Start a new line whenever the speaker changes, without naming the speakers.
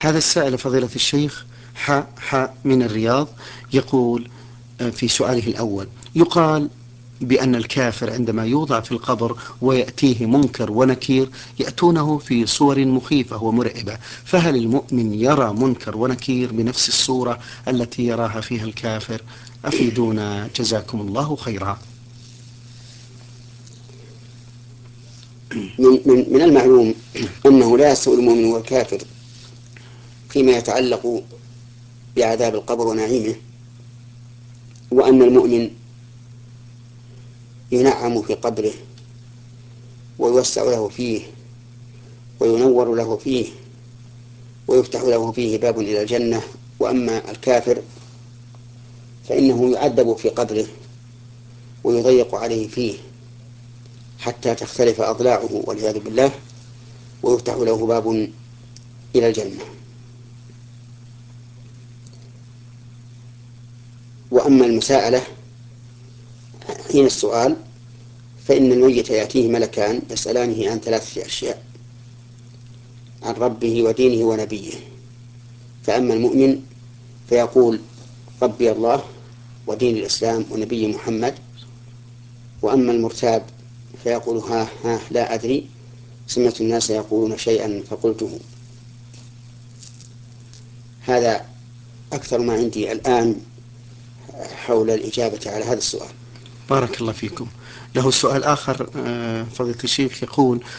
هذا السائل فضيلة الشيخ من الرياض يقول في سؤاله الأول: يقال بأن الكافر عندما يوضع في القبر ويأتيه منكر ونكير يأتونه في صور مخيفة ومرعبة، فهل المؤمن يرى منكر ونكير بنفس الصورة التي يراها فيها الكافر؟ أفيدونا جزاكم الله خيرا.
من المعلوم أنه لا يستوي المؤمن والكافر فيما يتعلق بعذاب القبر ونعيمه، وأن المؤمن ينعم في قبره ويوسع له فيه وينور له فيه ويفتح له فيه باب إلى الجنة، وأما الكافر فإنه يعذب في قبره ويضيق عليه فيه حتى تختلف أضلاعه والعياذ بالله، ويفتح له باب إلى الجنة. وأما المساءلة حين السؤال فإن الميت يأتيه ملكان يسألانه عن ثلاثة أشياء: عن ربه ودينه ونبيه. فأما المؤمن فيقول: ربي الله ودين الإسلام ونبي محمد. وأما المرتاب فيقول: ها لا أدري، سمعت الناس يقولون شيئا فقلته. هذا أكثر ما عندي الآن حول الإجابة على هذا السؤال.
بارك الله فيكم. له سؤال آخر فضيلة الشيخ يقول: